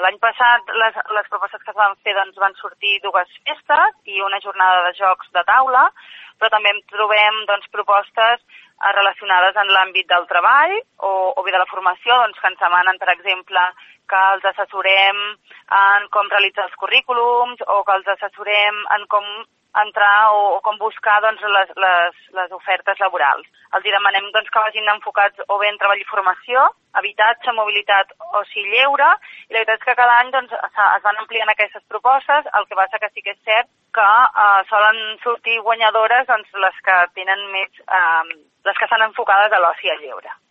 L'any passat les propostes que es van fer doncs, van sortir 2 festes i una jornada de jocs de taula, però també trobem doncs, propostes relacionades en l'àmbit del treball o bé de la formació, doncs, que ens demanen, per exemple, que els assessorem en com realitzar els currículums o que els assessorem en com entrar o com buscar doncs, les ofertes laborals. Els demanem doncs, que vagin enfocats o bé en treball i formació, habitatge, mobilitat, oci i lleure, i la veritat és que cada any doncs, es van ampliant aquestes propostes, el que passa que sí que és cert que solen sortir guanyadores doncs, les que tenen més, les que estan enfocades a l'oci i al lleure.